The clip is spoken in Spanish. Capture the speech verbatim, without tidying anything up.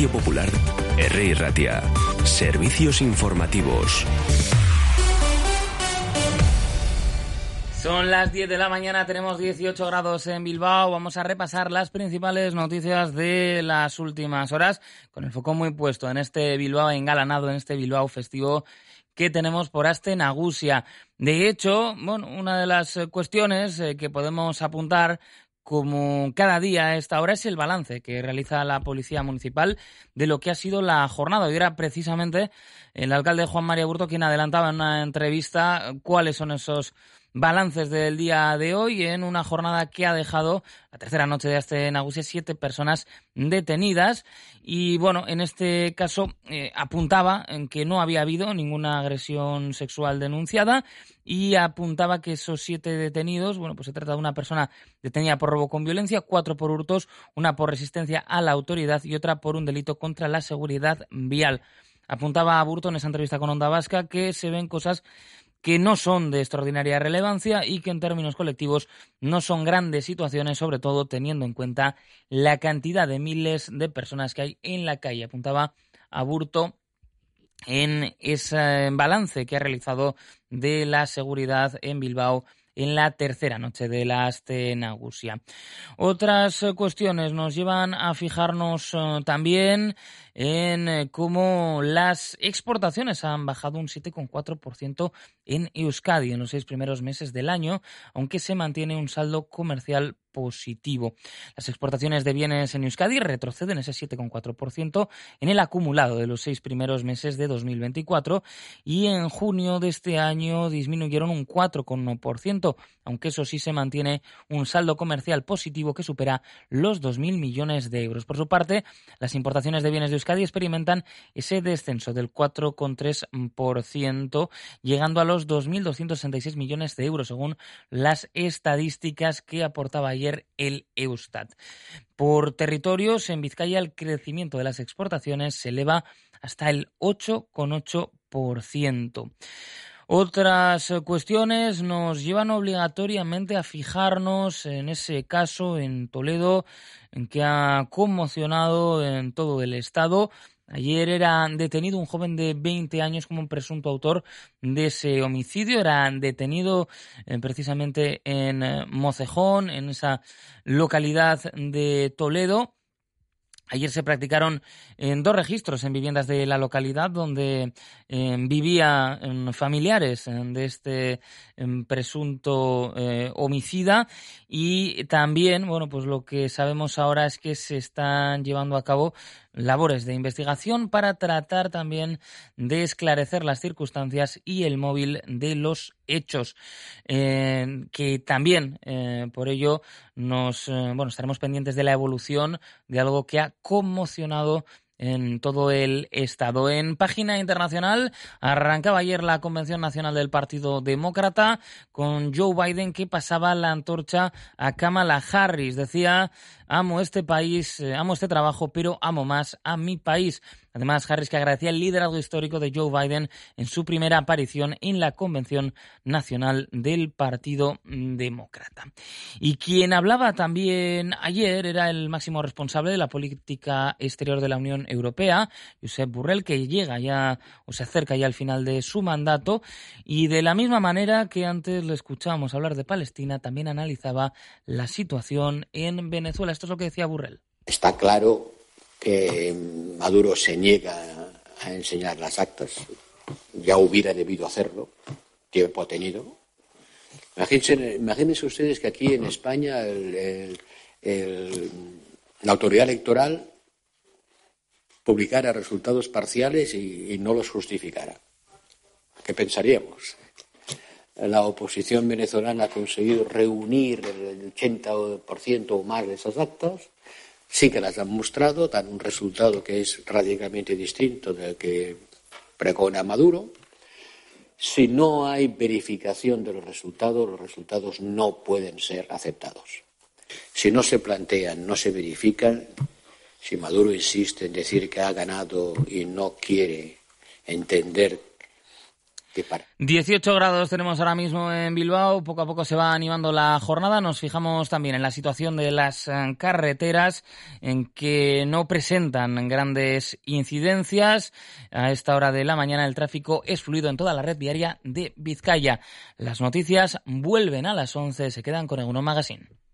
Radio Popular, Herri Ratia. Servicios informativos. Son las diez de la mañana, tenemos dieciocho grados en Bilbao. Vamos a repasar las principales noticias de las últimas horas, con el foco muy puesto en este Bilbao engalanado, en este Bilbao festivo que tenemos por Aste Nagusia. De hecho, bueno, una de las cuestiones que podemos apuntar como cada día a esta hora es el balance que realiza la Policía Municipal de lo que ha sido la jornada. Hoy era precisamente el alcalde Juan Mari Aburto quien adelantaba en una entrevista cuáles son esos balances del día de hoy en una jornada que ha dejado la tercera noche de Aste Nagusia siete personas detenidas y bueno, en este caso eh, apuntaba en que no había habido ninguna agresión sexual denunciada y apuntaba que esos siete detenidos, bueno, pues se trata de una persona detenida por robo con violencia, cuatro por hurtos, una por resistencia a la autoridad y otra por un delito contra la seguridad vial. Apuntaba a Aburto en esa entrevista con Onda Vasca que se ven cosas que no son de extraordinaria relevancia y que en términos colectivos no son grandes situaciones, sobre todo teniendo en cuenta la cantidad de miles de personas que hay en la calle. Apuntaba Aburto en ese balance que ha realizado de la seguridad en Bilbao en la tercera noche de la Aste Nagusia. Otras cuestiones nos llevan a fijarnos uh, también en eh, cómo las exportaciones han bajado un siete coma cuatro por ciento en Euskadi en los seis primeros meses del año, aunque se mantiene un saldo comercial positivo. Las exportaciones de bienes en Euskadi retroceden ese siete coma cuatro por ciento en el acumulado de los seis primeros meses de dos mil veinticuatro y en junio de este año disminuyeron un cuatro coma uno por ciento, aunque eso sí se mantiene un saldo comercial positivo que supera los dos mil millones de euros. Por su parte, las importaciones de bienes de Euskadi experimentan ese descenso del cuatro coma tres por ciento, llegando a los dos mil doscientos sesenta y seis millones de euros, según las estadísticas que aportaba ayer el Eustat. Por territorios, en Vizcaya el crecimiento de las exportaciones se eleva hasta el ocho coma ocho por ciento. Otras cuestiones nos llevan obligatoriamente a fijarnos en ese caso en Toledo, en que ha conmocionado en todo el estado. Ayer era detenido un joven de veinte años como un presunto autor de ese homicidio. Era detenido eh, precisamente en eh, Mocejón, en esa localidad de Toledo. Ayer se practicaron en dos registros en viviendas de la localidad donde eh, vivían familiares de este eh, presunto eh, homicida y también, bueno, pues lo que sabemos ahora es que se están llevando a cabo labores de investigación para tratar también de esclarecer las circunstancias y el móvil de los hechos, eh, que también eh, por ello nos eh, bueno estaremos pendientes de la evolución de algo que ha conmocionado en todo el estado. En página internacional arrancaba ayer la Convención Nacional del Partido Demócrata con Joe Biden que pasaba la antorcha a Kamala Harris. Decía: amo este país, eh, amo este trabajo, pero amo más a mi país. Además, Harris que agradecía el liderazgo histórico de Joe Biden en su primera aparición en la Convención Nacional del Partido Demócrata. Y quien hablaba también ayer era el máximo responsable de la política exterior de la Unión Europea, Josep Borrell, que llega ya o se acerca ya al final de su mandato y de la misma manera que antes le escuchábamos hablar de Palestina, también analizaba la situación en Venezuela. Esto es lo que decía Borrell. Está claro que Maduro se niega a enseñar las actas. Ya hubiera debido hacerlo, tiempo ha tenido. Imagínense, imagínense ustedes que aquí en España el, el, el, la autoridad electoral publicara resultados parciales y, y no los justificara. ¿Qué pensaríamos? La oposición venezolana ha conseguido reunir el ochenta por ciento o más de esas actas. Sí que las han mostrado, dan un resultado que es radicalmente distinto del que pregona Maduro. Si no hay verificación de los resultados, los resultados no pueden ser aceptados. Si no se plantean, no se verifican, si Maduro insiste en decir que ha ganado y no quiere entender que para. dieciocho grados tenemos ahora mismo en Bilbao, poco a poco se va animando la jornada. Nos fijamos también en la situación de las carreteras, en que no presentan grandes incidencias. A esta hora de la mañana el tráfico es fluido en toda la red viaria de Vizcaya. Las noticias vuelven a las once, se quedan con Egunon Magazine.